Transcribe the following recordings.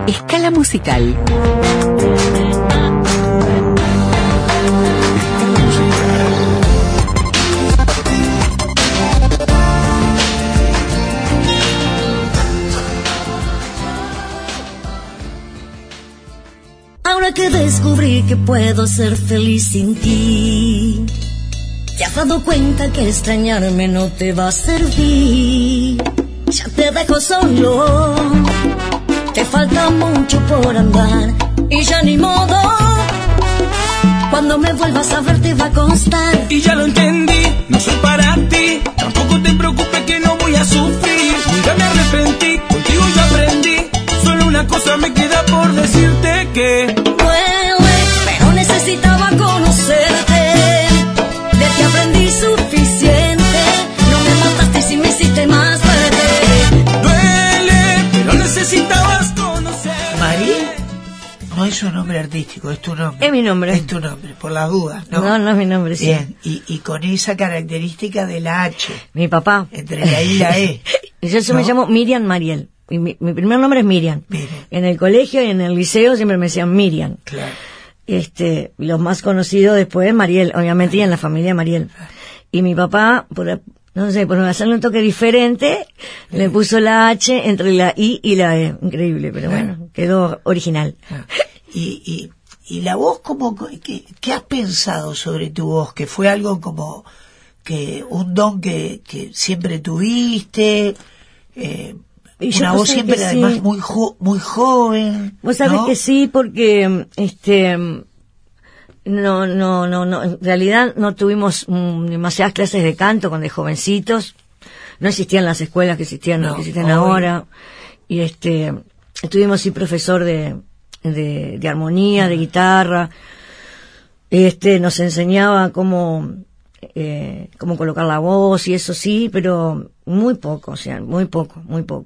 Escala musical. Ahora que descubrí que puedo ser feliz sin ti, te has dado cuenta que extrañarme no te va a servir. Ya te dejo solo, te falta mucho por andar y ya ni modo. Cuando me vuelvas a ver te va a costar. Y ya lo entendí, no soy para ti. Tampoco te preocupes que no voy a sufrir. Nunca me arrepentí, contigo yo aprendí. Solo una cosa me queda por decirte que duele, pero necesitaba conocerte. De ti aprendí suficiente. No me mataste si me hiciste más fuerte. duele, pero necesitabas conocer. María no es un nombre artístico, es tu nombre. Es mi nombre. Es tu nombre, por las dudas, ¿no? No es mi nombre, sí. Bien, y con esa característica de la H, Mi papá. entre la I y la E. Yo ¿no? me llamo Miriam Mariel. Mi primer nombre es Miriam. Miriam. En el colegio y en el liceo siempre me decían Miriam. Claro. Los más conocidos después, Mariel, obviamente, y en la familia Mariel. Y mi papá, por hacerle un toque diferente, le puso la H entre la I y la E. Increíble, pero bueno, quedó original. Y la voz, ¿qué has pensado sobre tu voz? Que fue algo como que un don que siempre tuviste, Y una voz siempre sí. además muy joven. Vos sabés, ¿no? que sí, porque no, en realidad no tuvimos demasiadas clases de canto cuando de jovencitos. No existían las escuelas que existen ahora. Y tuvimos sí profesor de armonía, de guitarra. Nos enseñaba cómo colocar la voz y eso sí, pero muy poco, muy poco.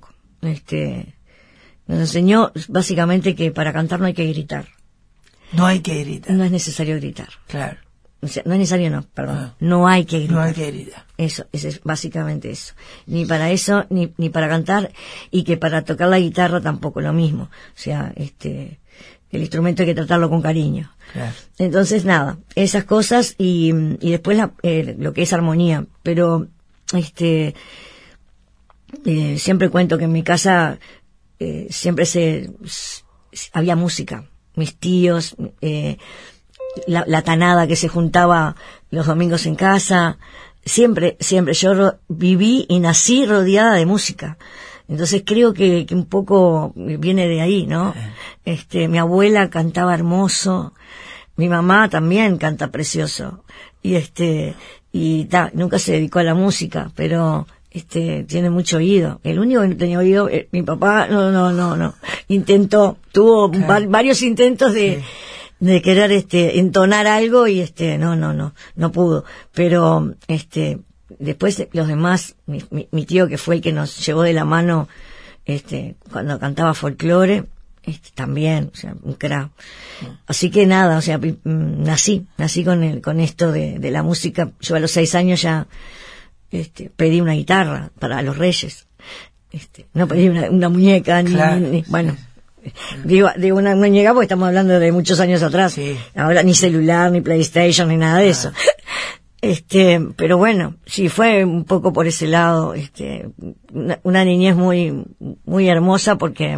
Nos enseñó básicamente que para cantar no hay que gritar. No hay que gritar. No es necesario gritar. Claro. O sea, no es necesario, perdón. No hay que gritar. No hay que gritar. Eso es básicamente eso. Ni para eso, ni para cantar, y que para tocar la guitarra tampoco lo mismo. O sea, el instrumento hay que tratarlo con cariño. Claro. Entonces, nada, esas cosas y después lo que es armonía. Pero, siempre cuento que en mi casa siempre había música. Mis tíos, la tanada que se juntaba los domingos en casa, siempre yo viví y nací rodeada de música. Entonces creo que un poco viene de ahí, ¿no? Mi abuela cantaba hermoso, mi mamá también canta precioso, nunca se dedicó a la música, pero tiene mucho oído. El único que no tenía oído, mi papá, no. Tuvo varios intentos de querer entonar algo y no pudo. Pero después los demás, mi tío, que fue el que nos llevó de la mano cuando cantaba folclore, también, o sea, un crack. Así que nada, o sea, nací con esto de la música. Yo a los 6 años ya pedí una guitarra para los Reyes. No pedí una muñeca, Claro. Bueno, digo una muñeca porque estamos hablando de muchos años atrás. Sí. Ahora ni celular, ni PlayStation, ni nada de eso. Pero bueno, sí, fue un poco por ese lado, una niñez muy, muy hermosa porque,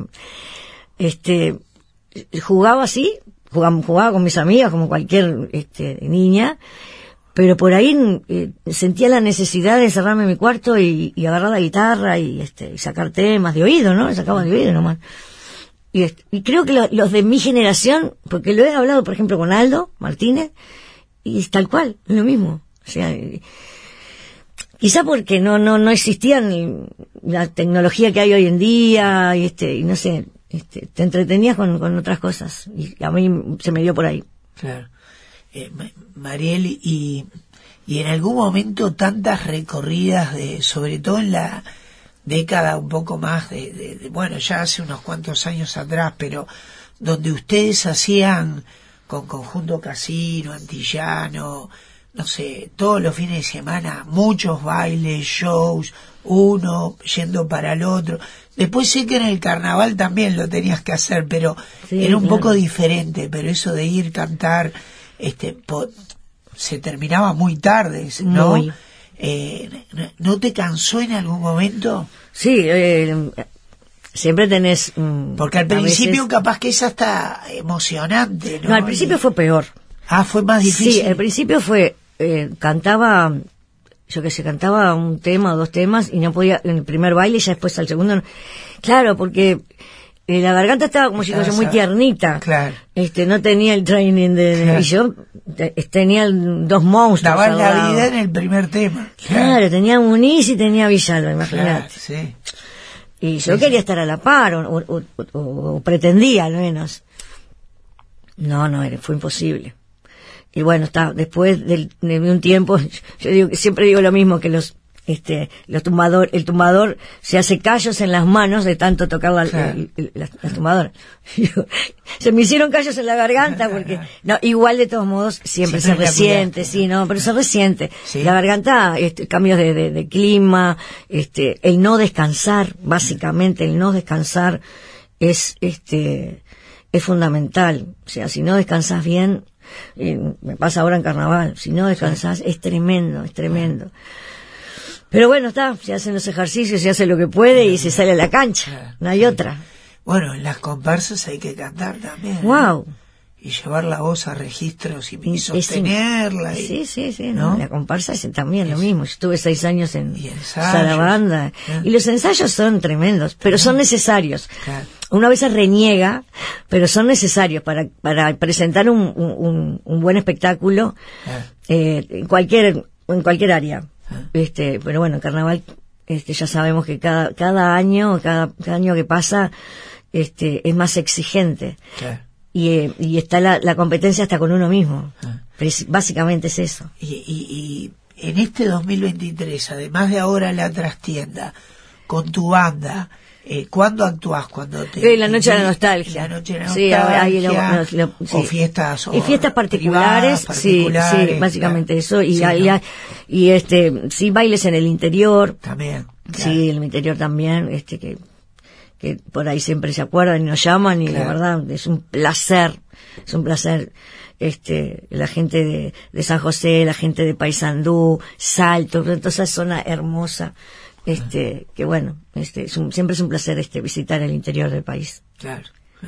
jugaba así, jugaba con mis amigas como cualquier, niña, pero por ahí sentía la necesidad de encerrarme en mi cuarto y agarrar la guitarra y sacar temas de oído, ¿no? Sacaba de oído nomás. Y creo que los de mi generación, porque lo he hablado, por ejemplo, con Aldo Martínez, y es tal cual, es lo mismo. O sea, quizá porque no existía la tecnología que hay hoy en día, y no sé, te entretenías con otras cosas, y a mí se me dio por ahí. Claro. Mariel, y en algún momento tantas recorridas sobre todo en la década un poco más bueno, ya hace unos cuantos años atrás, pero donde ustedes hacían con Conjunto Casino, Antillano, no sé, todos los fines de semana, muchos bailes, shows, uno yendo para el otro. Después sé que en el carnaval también lo tenías que hacer, pero sí, era un claro. poco diferente, pero eso de ir cantar, se terminaba muy tarde, ¿no? Muy. ¿No te cansó en algún momento? Sí, siempre tenés... Porque al a principio veces- capaz que esa está emocionante, ¿no? No, al principio fue peor. Fue más difícil. Sí, al principio fue... cantaba... Yo que sé, cantaba un tema o dos temas y no podía... En el primer baile y ya después al segundo... Claro, porque... la garganta estaba como si fuese muy tiernita. Claro. No tenía el training Claro. y yo tenía dos monstruos. Dabas al la lado. vida en el primer tema. Claro, tenía Muniz y tenía Villalba, imagínate. Claro, sí. Y yo Sí, quería sí. estar a la par, o pretendía al menos. No, fue imposible. Y bueno, después de un tiempo, yo siempre digo lo mismo, que el tumbador se hace callos en las manos de tanto tocar la tumbadora. Se me hicieron callos en la garganta porque, no, igual de todos modos siempre se Siempre la resiente, cuidaste, sí, no, pero se resiente. Sí. La garganta, cambios de clima, el no descansar, básicamente el no descansar es fundamental. O sea, si no descansas bien, y me pasa ahora en carnaval, si no descansas es tremendo, es tremendo. Pero bueno, se hacen los ejercicios, se hace lo que puede y se sale a la cancha, no hay otra. Bueno, en las comparsas hay que cantar también. Wow. Y llevar la voz a registros y sostenerla. Sí, ¿no? La comparsa es también lo mismo. Yo estuve 6 años en Y ensayos. Sarabanda. Y los ensayos son tremendos, pero son necesarios. Claro. Uno a veces reniega, pero son necesarios para presentar un buen espectáculo en cualquier área. Pero bueno, en carnaval ya sabemos que cada año que pasa es más exigente. Claro. Y está la competencia hasta con uno mismo. Básicamente es eso. Y en este 2023, además de ahora la trastienda, con tu banda, ¿cuándo actuás? ¿Cuando La Noche de la Nostalgia. La Noche de la Sí, Nostalgia. ahí O fiestas. Y fiestas particulares, particulares, sí, básicamente claro. eso. Y, Sí, ¿no? Sí, bailes en el interior. También. Claro. Sí, en el interior también, que por ahí siempre se acuerdan y nos llaman y Claro. la verdad es un placer, la gente de San José, la gente de Paysandú, Salto, toda esa zona hermosa, que bueno, siempre es un placer visitar el interior del país. Claro.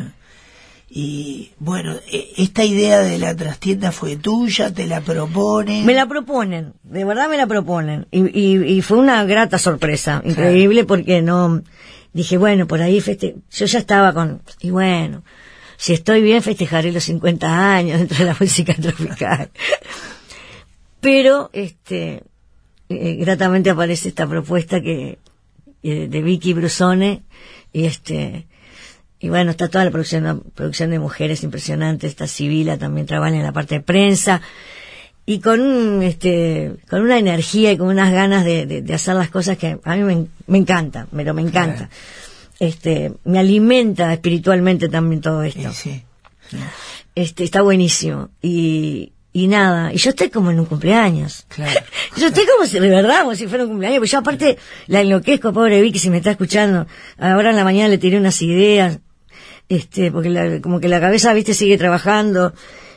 Y bueno, esta idea de la trastienda fue tuya, te la proponen. Me la proponen, de verdad me la proponen. Y fue una grata sorpresa, increíble, porque no... Dije, bueno, por ahí yo ya estaba y bueno, si estoy bien festejaré los 50 años dentro de la música tropical. Pero, gratamente aparece esta propuesta de Vicky Brusone, y bueno, está toda la producción de mujeres impresionante, está Sibila también trabaja en la parte de prensa, y con con una energía y con unas ganas de hacer las cosas que a mí me encanta, pero me encanta. Me alimenta espiritualmente también todo esto. Sí. Está buenísimo. Y nada, y yo estoy como en un cumpleaños. Claro. Yo estoy de verdad, como si fuera un cumpleaños, porque yo aparte la enloquezco, pobre Vicky, si me está escuchando. Ahora en la mañana le tiré unas ideas, porque como que la cabeza, sigue trabajando,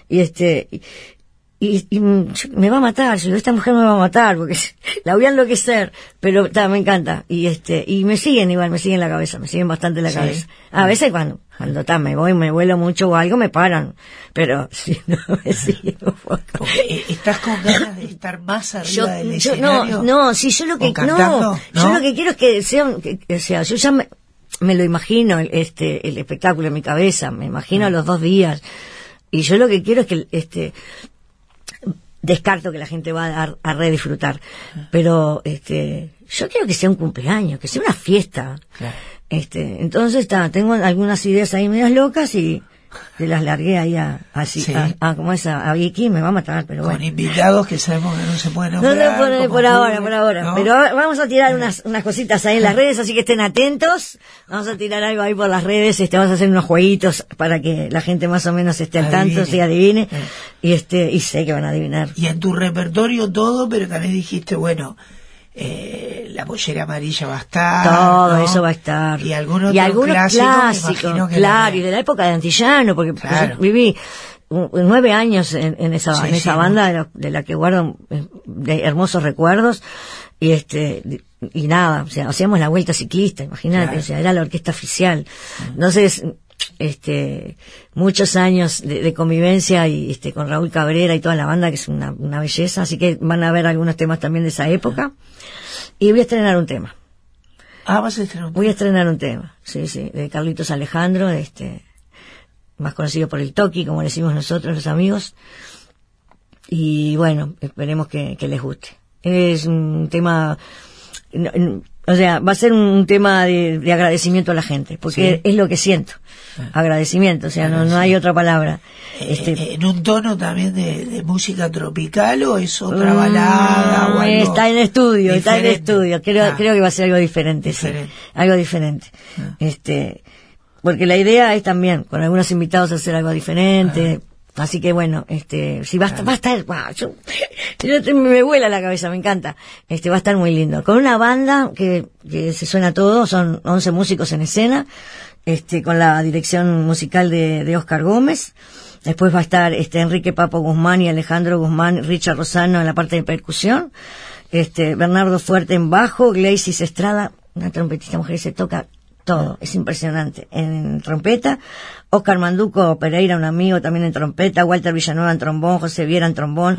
y me va a matar, esta mujer me va a matar, porque la voy a enloquecer, pero me encanta, y me siguen la cabeza, me siguen bastante la cabeza. A veces cuando me vuelo mucho o algo, me paran, pero si no, me siguen un poco. ¿Estás con ganas de estar más arriba del escenario? Yo lo que, yo lo que quiero es que sea, yo ya me lo imagino, el espectáculo en mi cabeza, me imagino los 2 días, y yo lo que quiero es que, descarto que la gente va a redisfrutar, pero yo quiero que sea un cumpleaños, que sea una fiesta. Claro. Entonces tengo algunas ideas ahí medias locas y que las largué ahí Sí. como esa, a Vicky, me va a matar, pero Con bueno. invitados que sabemos que no se pueden No, nombrar. por ahora. ¿no? Pero vamos a tirar unas cositas ahí en las redes, así que estén atentos. Vamos a tirar algo ahí por las redes, vamos a hacer unos jueguitos para que la gente más o menos esté al tanto, se adivine. Y y sé que van a adivinar. Y en tu repertorio todo, pero también dijiste, bueno, la pollera amarilla va a estar. Todo ¿no? eso va a estar. Y algunos clásicos, claro, y de la época de Antillano, porque Claro. yo viví 9 años en esa banda de la que guardo de hermosos recuerdos, y nada, o sea, hacíamos la vuelta ciclista, imagínate, Claro. o sea, era la orquesta oficial. Entonces, muchos años de convivencia y con Raúl Cabrera y toda la banda, que es una belleza, así que van a ver algunos temas también de esa época. Y voy a estrenar un tema. Vas a estrenar un Voy a estrenar un tema, sí, de Carlitos Alejandro, más conocido por el Toki, como le decimos nosotros los amigos. Y bueno, esperemos que les guste. Es un tema, o sea, va a ser un tema de agradecimiento a la gente, porque es lo que siento. Agradecimiento, o sea, no hay otra palabra. ¿En un tono también de música tropical o es otra balada o algo? Está en estudio. Creo que va a ser algo diferente. Sí, algo diferente. Porque la idea es también, con algunos invitados, hacer algo diferente. Así que bueno, si va a estar, me vuela la cabeza, me encanta. Va a estar muy lindo. Con una banda que se suena todo, son 11 músicos en escena, con la dirección musical de Oscar Gómez. Después va a estar Enrique Papo Guzmán y Alejandro Guzmán, Richard Rosano en la parte de percusión, Bernardo Fuerte en bajo, Gleisis Estrada, una trompetista mujer, se toca todo, es impresionante, en trompeta, Oscar Manduco Pereira, un amigo, también en trompeta, Walter Villanueva en trombón, José Viera en trombón,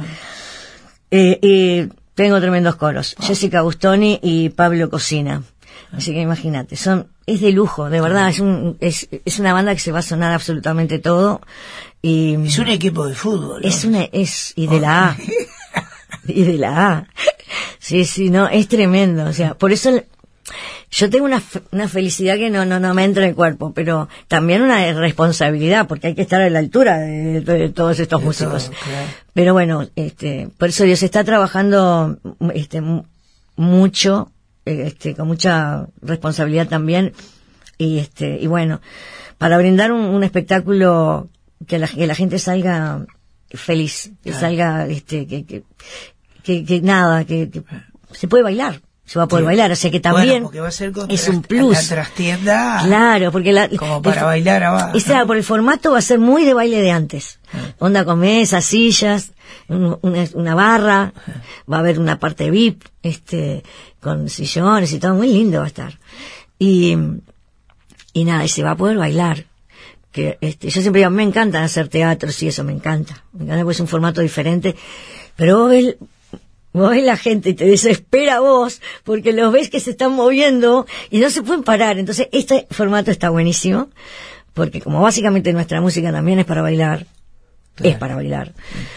y tengo tremendos coros, Jessica Gustoni y Pablo Cocina. Así que imagínate, es de lujo, de verdad, es una banda que se va a sonar absolutamente todo. Y es un equipo de fútbol, ¿no? Y de la A. Y de la A. Sí, no, es tremendo, o sea, por eso yo tengo una felicidad que no me entra en el cuerpo, pero también una responsabilidad, porque hay que estar a la altura de todos estos músicos. Todo, claro. Pero bueno, por eso Dios está trabajando, mucho, con mucha responsabilidad también, y bueno, para brindar un espectáculo que la gente salga feliz, que salga, que nada, que se puede bailar, se va a poder bailar, o sea que también va a ser es un plus. La trastienda, claro, porque como para bailar abajo. Por el formato va a ser muy de baile de antes, onda con mesas, sillas, una barra, va a haber una parte VIP, con sillones y todo, muy lindo va a estar, y nada, y se va a poder bailar. Que yo siempre digo, me encanta hacer teatros y eso, me encanta porque es un formato diferente, pero vos ves la gente y te desespera a vos porque los ves que se están moviendo y no se pueden parar. Entonces este formato está buenísimo porque como básicamente nuestra música también es para bailar, es para bailar,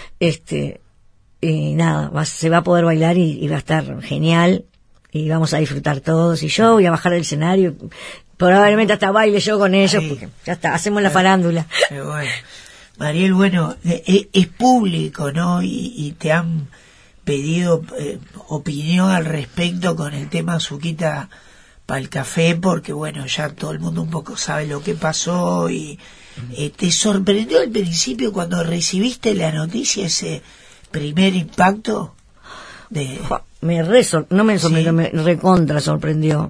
y nada, se va a poder bailar y va a estar genial y vamos a disfrutar todos, y yo voy a bajar del escenario, probablemente hasta baile yo con ellos, porque ya está, hacemos la farándula. Bueno. Mariel, bueno, es público, ¿no? Y te han pedido opinión al respecto con el tema Azuquita para el café, porque bueno, ya todo el mundo un poco sabe lo que pasó, y ¿te sorprendió al principio cuando recibiste la noticia, ese primer impacto? No me sorprendió, me recontra sorprendió.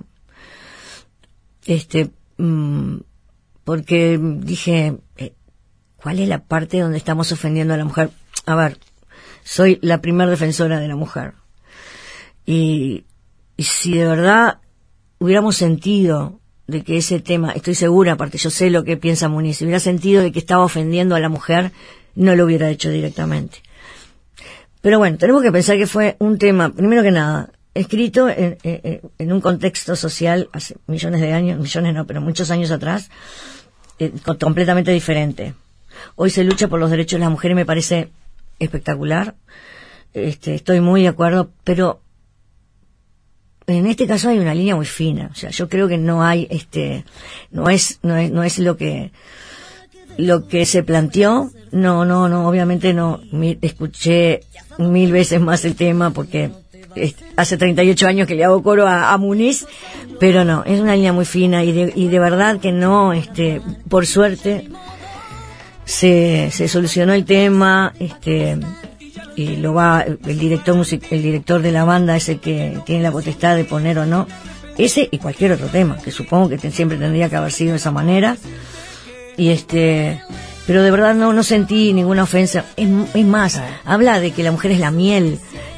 Porque dije, ¿cuál es la parte donde estamos ofendiendo a la mujer? A ver, soy la primer defensora de la mujer. Y si de verdad hubiéramos sentido de que ese tema, estoy segura, aparte yo sé lo que piensa Muniz, si hubiera sentido de que estaba ofendiendo a la mujer, no lo hubiera hecho directamente. Pero bueno, tenemos que pensar que fue un tema, primero que nada, escrito en un contexto social hace millones de años, millones no, pero muchos años atrás, completamente diferente. Hoy se lucha por los derechos de las mujeres y me parece espectacular. Estoy muy de acuerdo, pero en este caso hay una línea muy fina. O sea, yo creo que no hay, no es lo que lo que se planteó, no, obviamente no. Escuché 1000 veces más el tema porque hace 38 años que le hago coro a Muniz, pero no, es una línea muy fina y de verdad que no, por suerte se solucionó el tema, y el director de la banda es el que tiene la potestad de poner o no ese y cualquier otro tema, que supongo que siempre tendría que haber sido de esa manera. Y pero de verdad no sentí ninguna ofensa. Es más, habla de que la mujer es la miel.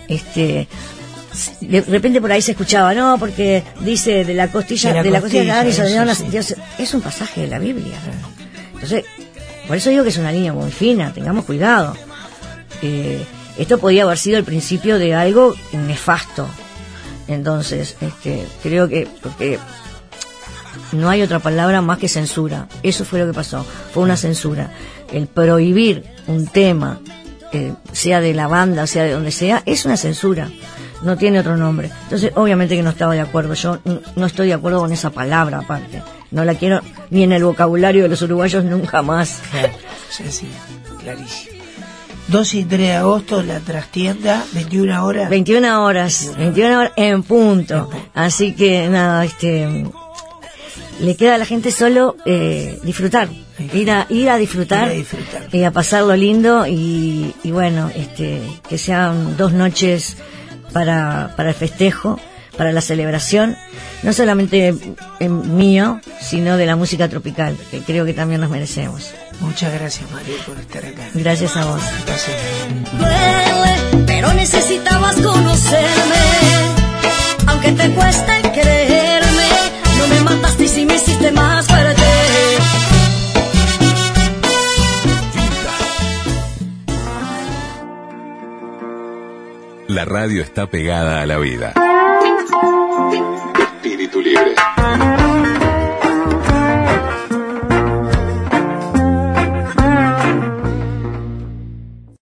De repente por ahí se escuchaba, no, porque dice de la costilla de Adán y es un pasaje de la Biblia. Entonces, por eso digo que es una línea muy fina, tengamos cuidado. Esto podía haber sido el principio de algo nefasto. Entonces, creo que porque no hay otra palabra más que censura. Eso fue lo que pasó, fue una censura. El prohibir un tema, sea de la banda, sea de donde sea, es una censura. No tiene otro nombre. Entonces, obviamente que no estaba de acuerdo. Yo no estoy de acuerdo con esa palabra, aparte. No la quiero ni en el vocabulario de los uruguayos nunca más. Claro, sí, clarísimo. 2 y 3 de agosto, la trastienda, 21 horas. 21 horas en punto. Así que, nada, le queda a la gente solo disfrutar. Ir a disfrutar. Y a pasarlo lindo y bueno, que sean 2 noches para el festejo, para la celebración, no solamente mío, sino de la música tropical, que creo que también nos merecemos. Muchas gracias, María, por estar acá. Gracias a vos. Gracias. Duele, pero necesitabas conocerme, aunque te cueste creerme, no me mataste y sí me hiciste más fuerte. La radio está pegada a la vida. Espíritu libre.